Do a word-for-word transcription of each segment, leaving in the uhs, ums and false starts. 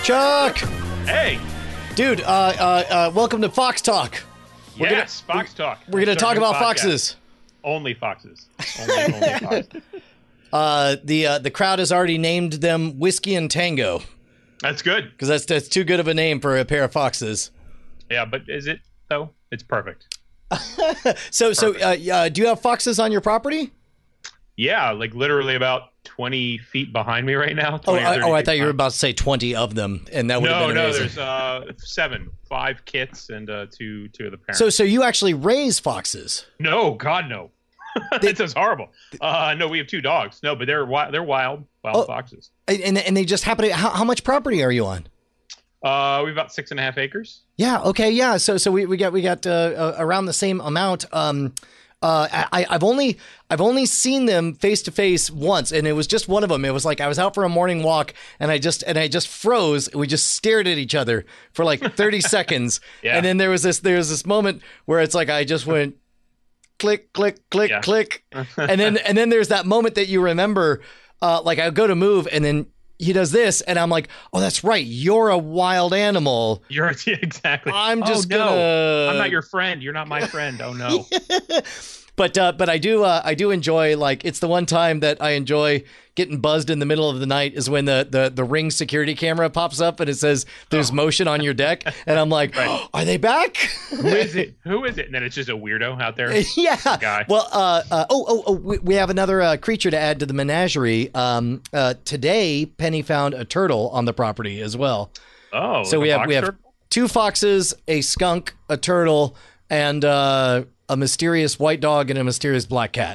Chuck! Hey! Dude, uh, uh, uh, welcome to Fox Talk. We're yes, gonna, Fox Talk. We're going to talk about podcast. foxes. Only foxes. Only, only foxes. Uh, the, uh, the crowd has already named them Whiskey and Tango. That's good. Because that's, that's too good of a name for a pair of foxes. Yeah, but is it, though? It's perfect. so, perfect. so uh, uh, do you have foxes on your property? Yeah, like literally about twenty feet behind me right now. Oh, I, oh, I thought you were about to say twenty of them, and that would no, have been amazing. No, there's uh, seven, five kits, and uh, two, two of the parents. So, so you actually raise foxes? No, God, no. That sounds horrible. Uh, no, we have two dogs. No, but they're wild. They're wild, wild oh, foxes. And and they just happen to. How, how much property are you on? Uh, we have about six and a half acres. Yeah. Okay. Yeah. So, so we we got we got uh, uh, around the same amount. Um. Uh, I, I've only I've only seen them face to face once, and it was just one of them. It was like I was out for a morning walk, and I just and I just froze. We just stared at each other for like thirty seconds, yeah. And then there was this there was this moment where it's like I just went click click click yeah. click, and then and then there's that moment that you remember. Uh, like I go to move, and then he does this, and I'm like, oh, that's right. You're a wild animal. You're exactly. I'm just oh, no. gonna. I'm not your friend. You're not my friend. Oh no. But uh, but I do uh, I do enjoy, like, it's the one time that I enjoy getting buzzed in the middle of the night is when the the, the Ring security camera pops up and it says there's oh. motion on your deck, and I'm like, right. oh, are they back? Who is it? Who is it? And then it's just a weirdo out there. Yeah. Guy. Well, uh, uh, oh oh oh, we, we have another uh, creature to add to the menagerie. Um, uh, today Penny found a turtle on the property as well. Oh, so like we have we have turtle? two foxes, a skunk, a turtle, and uh, a mysterious white dog and a mysterious black cat.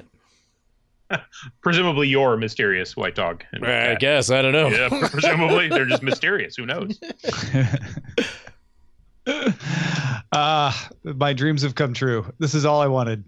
Presumably your mysterious white dog. And I cat. guess. I don't know. Yeah, presumably. They're just mysterious. Who knows? uh, my dreams have come true. This is all I wanted.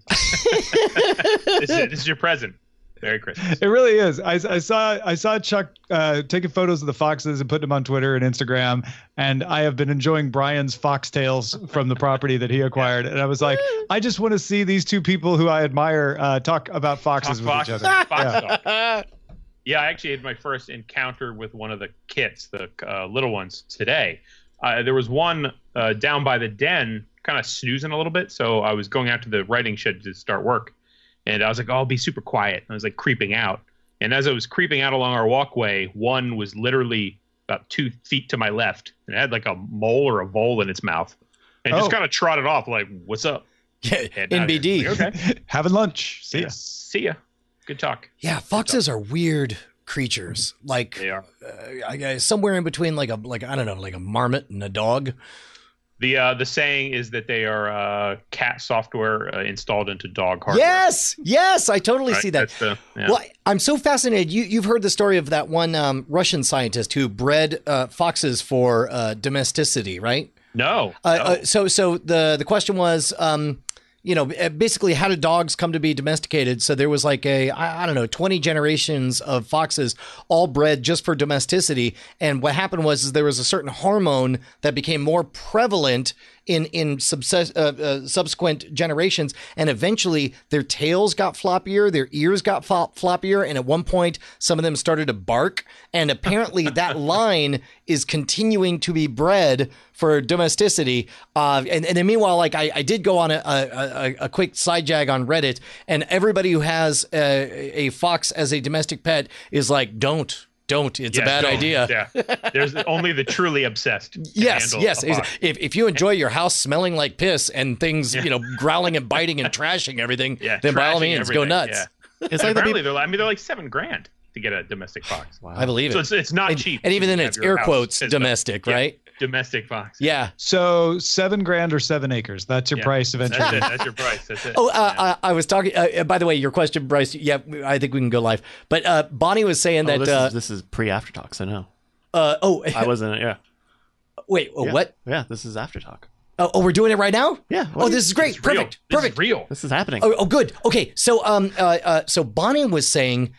this, is, this is your present. Merry Christmas. It really is. I, I saw I saw Chuck uh, taking photos of the foxes and putting them on Twitter and Instagram, and I have been enjoying Brian's foxtails from the property that he acquired. And I was like, I just want to see these two people who I admire uh, talk about foxes talk with foxes. each other. Fox yeah. yeah, I actually had my first encounter with one of the kits, the uh, little ones, today. Uh, there was one uh, down by the den, kind of snoozing a little bit, so I was going out to the writing shed to start work. And I was like, oh, I'll be super quiet. I was like creeping out. And as I was creeping out along our walkway, one was literally about two feet to my left. And it had like a mole or a vole in its mouth. And oh. just kind of trotted off like, what's up? Yeah, N B D. Like, okay. Having lunch. See yeah. ya. See ya. Good talk. Yeah, foxes talk. are weird creatures. Like they are. Uh, somewhere in between like a, like I don't know, like a marmot and a dog. The uh, the saying is that they are uh, cat software uh, installed into dog hardware. Yes, yes, I totally right? see that. The, yeah. Well, I'm so fascinated. You you've heard the story of that one um, Russian scientist who bred uh, foxes for uh, domesticity, right? No. Uh, no. Uh, so so the the question was, um, you know, basically, how did dogs come to be domesticated? So there was like a, I, I don't know, twenty generations of foxes all bred just for domesticity. And what happened was is there was a certain hormone that became more prevalent in in subse- uh, uh, subsequent generations, and eventually their tails got floppier, their ears got fo- floppier, and at one point some of them started to bark. And apparently that line is continuing to be bred for domesticity. Uh, and, and then meanwhile, like I, I did go on a, a, a quick side jag on Reddit, and everybody who has a, a fox as a domestic pet is like, don't. Don't. It's yeah, a bad don't. idea. Yeah. There's only the truly obsessed. Yes, yes. If if you enjoy your house smelling like piss and things, yeah. you know, growling and biting and trashing everything, yeah, then by all means, everything. go nuts. Yeah. It's like apparently they're, I mean, they're like seven grand to get a domestic fox. Wow. I believe it. So it's, it's not and, cheap. And even then, it's air quotes domestic, yeah. right? Domestic fox. Yeah. So seven grand or seven acres. That's your yeah. price eventually. That's, it. That's your price. That's it. Oh, uh, yeah. I, I was talking. Uh, by the way, your question, Bryce. Yeah, I think we can go live. But uh, Bonnie was saying oh, that this, uh, is, this is pre after talk. So no. Uh, oh, I wasn't. Yeah. Wait. Oh, yeah. what? Yeah. This is after talk. Oh, oh, we're doing it right now? Yeah. Oh, this is great. Perfect. Perfect. This is real. Perfect. This is happening. Oh, oh good. Okay. So, um, uh, uh, so Bonnie was saying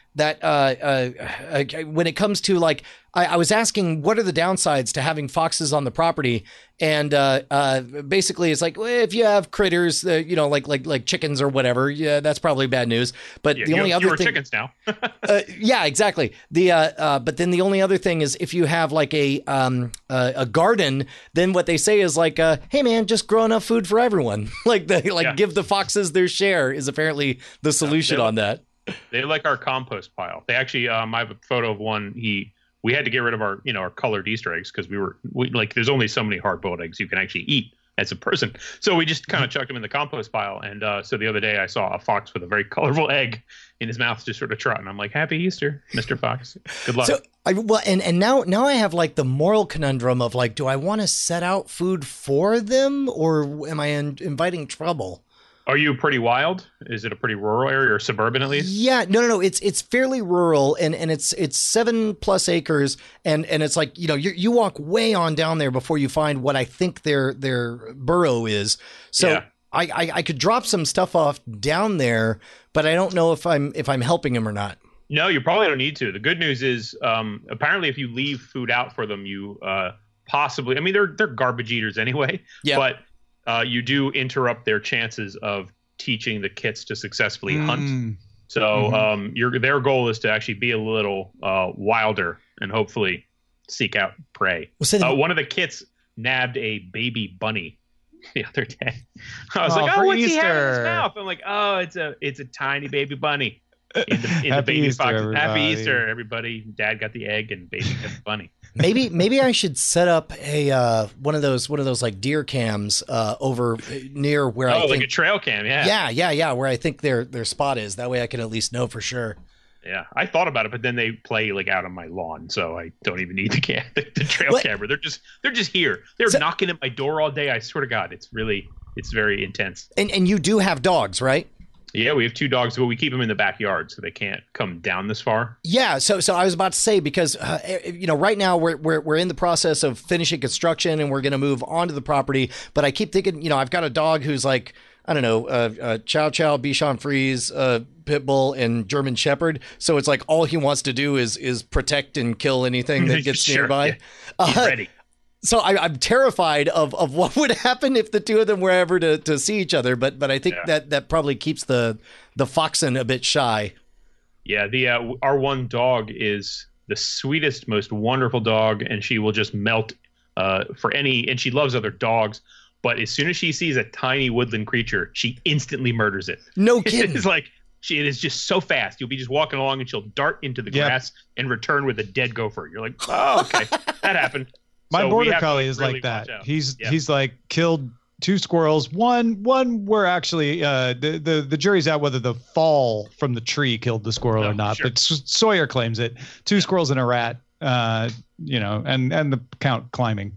that uh, uh, uh, when it comes to like, I, I was asking what are the downsides to having foxes on the property, and uh, uh, basically it's like, well, if you have critters, uh, you know, like like like chickens or whatever, yeah, that's probably bad news. But Yeah, the you only have other fewer thing, chickens now. uh, yeah, exactly. The uh, uh, but then the only other thing is if you have like a um uh, a garden, then what they say is like, uh, hey man, just grow enough food for everyone. like they like Yeah. give the foxes their share is apparently the solution they- on that. They like our compost pile. They actually, um, I have a photo of one. He, we had to get rid of our, you know, our colored Easter eggs because we were, we like, there's only so many hard-boiled eggs you can actually eat as a person. So we just kind of chucked them in the compost pile. And uh, so the other day I saw a fox with a very colorful egg in his mouth, just sort of trotting. I'm like, Happy Easter, Mister Fox. Good luck. So I well and and now now I have like the moral conundrum of like, do I want to set out food for them or am I in, inviting trouble? Are you pretty wild? Is it a pretty rural area or suburban at least? Yeah, no, no, no. It's it's fairly rural, and, and it's it's seven plus acres, and, and it's like you know you you walk way on down there before you find what I think their their burrow is. So Yeah. I, I I could drop some stuff off down there, but I don't know if I'm if I'm helping him or not. No, you probably don't need to. The good news is, um, apparently, if you leave food out for them, you uh, possibly. I mean, they're they're garbage eaters anyway. Yeah. But uh, you do interrupt their chances of teaching the kits to successfully hunt. Mm. So Mhm. um, your their goal is to actually be a little uh, wilder and hopefully seek out prey. Well, so Uh, one of the kits nabbed a baby bunny the other day. I was Oh, like, for "Oh, what's he having in his Easter." mouth?" I'm like, "Oh, it's a it's a tiny baby bunny." In the, in the Happy baby Easter, fox. Happy everybody. Easter, everybody! Dad got the egg, and baby got the bunny. maybe maybe I should set up a uh, one of those one of those like deer cams uh, over near where I Oh, like think a trail cam, yeah. yeah yeah yeah where I think their their spot is. That way I can at least know for sure. Yeah, I thought about it, but then they play like out on my lawn, so I don't even need the cam, the, the trail What? camera. They're just they're just here. They're So- knocking at my door all day. I swear to God, it's really it's very intense. And and you do have dogs, right? Yeah, we have two dogs, but we keep them in the backyard so they can't come down this far. Yeah, so so I was about to say because uh, you know right now we're we're we're in the process of finishing construction and we're going to move onto the property, but I keep thinking, you know, I've got a dog who's like I don't know, uh, uh, Chow Chow, Bichon Frise, uh, Pit Bull, and German Shepherd. So it's like all he wants to do is is protect and kill anything that gets Sure, nearby. yeah. He's Uh, ready. So I, I'm terrified of, of what would happen if the two of them were ever to, to see each other. But but I think Yeah. that that probably keeps the the foxen a bit shy. Yeah, the uh, our one dog is the sweetest, most wonderful dog, and she will just melt uh, for any. And she loves other dogs, but as soon as she sees a tiny woodland creature, she instantly murders it. No kidding. It's like she it is just so fast. You'll be just walking along, and she'll dart into the Yep. grass and return with a dead gopher. You're like, oh, okay, that happened. My So we border have to collie is really like that. watch out. He's Yeah. he's like killed two squirrels. One one were actually uh, the, the the jury's out whether the fall from the tree killed the squirrel Oh, or not. sure. But S- Sawyer claims it. Two squirrels and a rat. Uh, you know, and and the count climbing.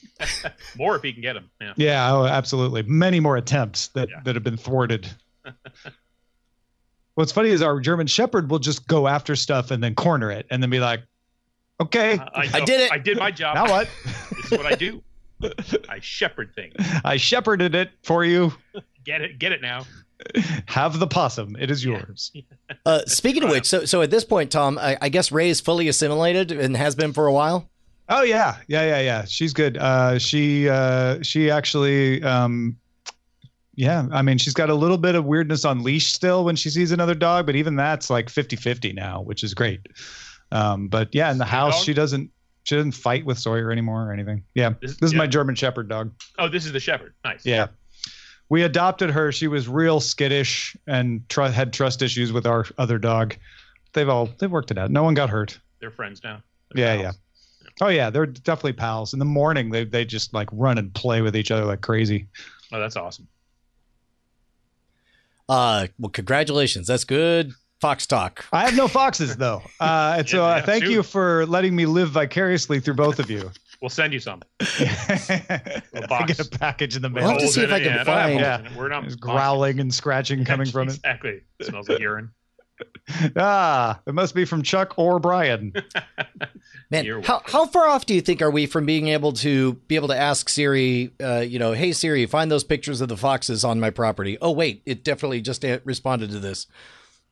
More if he can get them. Yeah. Yeah, oh, absolutely. Many more attempts that Yeah. that have been thwarted. What's funny is our German Shepherd will just go after stuff and then corner it and then be like, okay, I, I did it. I did my job. now what? This is what I do. I shepherd things. I shepherded it for you. Get it. Get it now. Have the possum. It is yours. Uh, speaking of which, so so at this point, Tom, I, I guess Ray is fully assimilated and has been for a while. Oh yeah, yeah, yeah, yeah. She's good. Uh, she uh, she actually, um, yeah. I mean, she's got a little bit of weirdness on leash still when she sees another dog, but even that's like fifty-fifty now, which is great. Um, but yeah, in the house, dog? she doesn't she doesn't fight with Sawyer anymore or anything. Yeah, This- this is yeah. my German Shepherd dog. Oh, this is the shepherd. Nice. Yeah. We adopted her. She was real skittish and tr- had trust issues with our other dog. They've all they've worked it out. No one got hurt. They're friends now. They're Yeah, pals. yeah. Oh yeah, they're definitely pals. In the morning, they they just like run and play with each other like crazy. Oh, that's awesome. Uh, well, congratulations. That's good fox talk. I have no foxes though, uh, and so Yeah, uh, yeah, thank shoot. you for letting me live vicariously through both of you. We'll send you some. I box. get a package in the We'll have mail. to Holes see in if I it, can yeah, don't have find- holes in it. We're not There's growling and scratching coming from it. Exactly. It smells like urine. Ah, it must be from Chuck or Brian. Man, You're how welcome. how far off do you think are we from being able to be able to ask Siri, uh, you know, hey Siri, find those pictures of the foxes on my property? Oh wait, it definitely just uh, responded to this.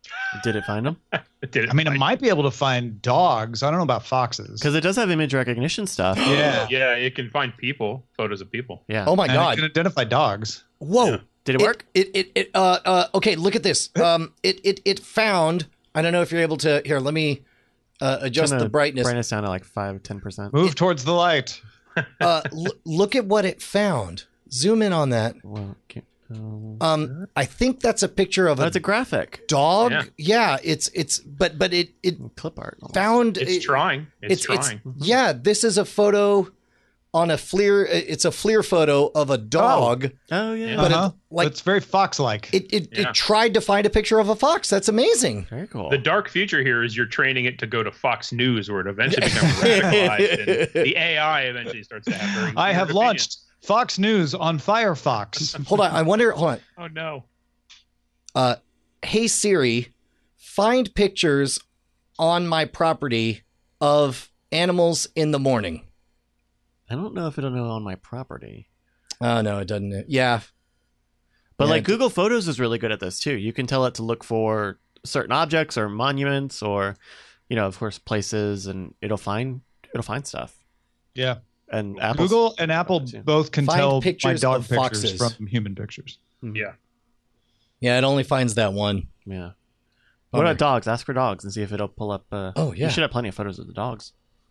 Did it find them? Did it I mean, it find- might be able to find dogs. I don't know about foxes. Because it does have image recognition stuff. Yeah. Yeah, it can find people, photos of people. Yeah. Oh my And it god! can identify dogs. Whoa! Yeah. Did it work? It it it uh uh okay. Look at this. Um, it it it found. I don't know if you're able to. Here, let me uh, adjust Turn the brightness. Brightness down to like five, ten percent. Move towards the light. Uh, l- look at what it found. Zoom in on that. Well, okay. um, Um, I think that's a picture of oh, a it's a graphic. dog. Yeah. Yeah, it's it's but but it it Clip art. almost. found It's it- trying. It's, it's trying. yeah. This is a photo on a FLIR. It's a FLIR photo of a dog. Oh, yeah. Yeah. But it- Uh-huh. like- it's very fox-like. It it, Yeah. it tried to find a picture of a fox. That's amazing. Very cool. The dark future here is you're training it to go to Fox News, where it eventually becomes radicalized, and the A I eventually starts to have very. I weird have opinions. launched Fox News on Firefox. Hold on. I wonder. Hold on. Oh no! Uh, hey Siri, find pictures on my property of animals in the morning. I don't know if it'll know on my property. Oh no, it doesn't. Yeah, But Yeah, like it- Google Photos is really good at this too. You can tell it to look for certain objects or monuments or, you know, of course, places, and it'll find it'll find stuff. Yeah. And Apple Google and Apple too. both can Find tell my pictures dog of pictures foxes. from human pictures. Yeah. yeah. It only finds that one. Yeah. What about dogs? Ask for dogs and see if it'll pull up. Uh, Oh, yeah. You should have plenty of photos of the dogs.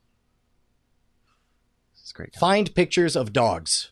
This is great. Find pictures of dogs.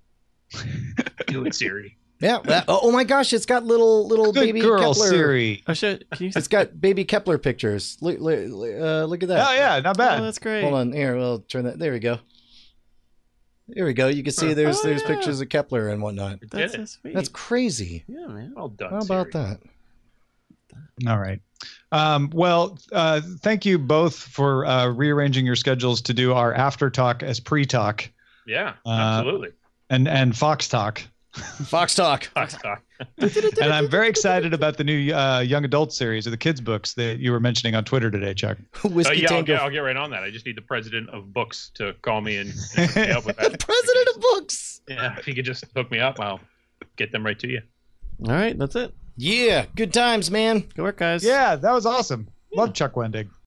Do it, Siri. Yeah. that- oh my gosh, it's got little little Good baby girl, Kepler. Siri. Oh shit! Can you? It's got baby Kepler pictures. Look, look, uh, look at that. Oh yeah, not Oh, bad. that's great. Hold on. Here, we'll turn that. There we go. There we go. You can see there's Oh, there's yeah. pictures of Kepler and whatnot. It That's did so it. sweet. That's crazy. yeah, man. Well done. How about Siri. that? All right. Um, well, uh, thank you both for uh, rearranging your schedules to do our after talk as pre-talk Yeah, Uh, absolutely. and and Fox talk. Fox Talk. Fox Talk. And I'm very excited about the new uh, young adult series or the kids books that you were mentioning on Twitter today, Chuck. Oh Whiskey yeah, I'll Tango. get, I'll get right on that. I just need the president of books to call me and, and hook me up with that. President of Books. Yeah, if you could just hook me up, I'll get them right to you. All right, that's it. Yeah, good times, man. Good work, guys. Yeah, that was awesome. Love Chuck Wendig.